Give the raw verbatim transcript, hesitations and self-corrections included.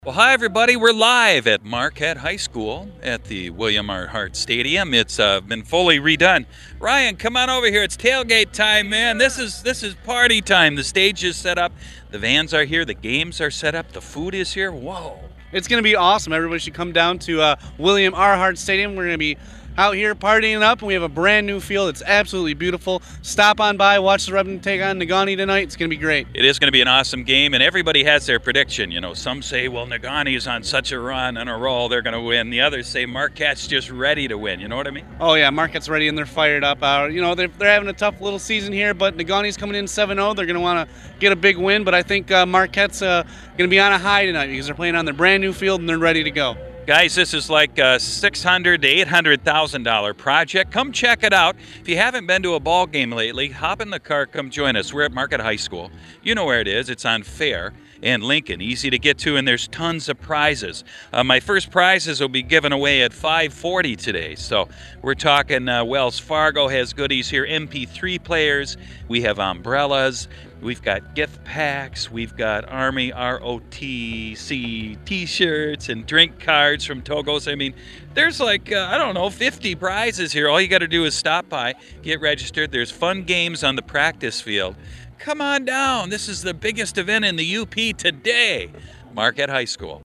Well, hi, everybody. We're live at Marquette High School at the William R. Hart Stadium. It's uh, been fully redone. Ryan, come on over here. It's tailgate time, man. This is this is party time. The stage is set up. The vans are here. The games are set up. The food is here. Whoa. It's going to be awesome. Everybody should come down to uh, William R. Hart Stadium. We're going to be out here partying up, and we have a brand new field. It's absolutely beautiful. Stop on by, watch the Rebels take on Negaunee tonight. It's going to be great. It is going to be an awesome game, and everybody has their prediction. You know, some say, well, Negaunee is on such a run and a roll, they're going to win. The others say Marquette's just ready to win. You know what I mean? Oh, yeah, Marquette's ready, and they're fired up. Uh, you know, they're, they're having a tough little season here, but Negaunee's coming in seven oh. They're going to want to get a big win, but I think uh, Marquette's uh, going to be on a high tonight because they're playing on their brand new field, and they're ready to go. Guys, this is like a six hundred thousand to eight hundred thousand dollar project. Come check it out. If you haven't been to a ball game lately, hop in the car, come join us. We're at Marquette High School. You know where it is. It's on Fair and Lincoln. Easy to get to, and there's tons of prizes. Uh, my first prizes will be given away at five forty today. So we're talking uh, Wells Fargo has goodies here, M P three players. We have umbrellas. We've got gift packs. We've got Army R O T C t-shirts and drink cards from Togos. I mean, there's like, uh, I don't know, fifty prizes here. All you got to do is stop by, get registered. There's fun games on the practice field. Come on down. This is the biggest event in the U P today. Marquette High School.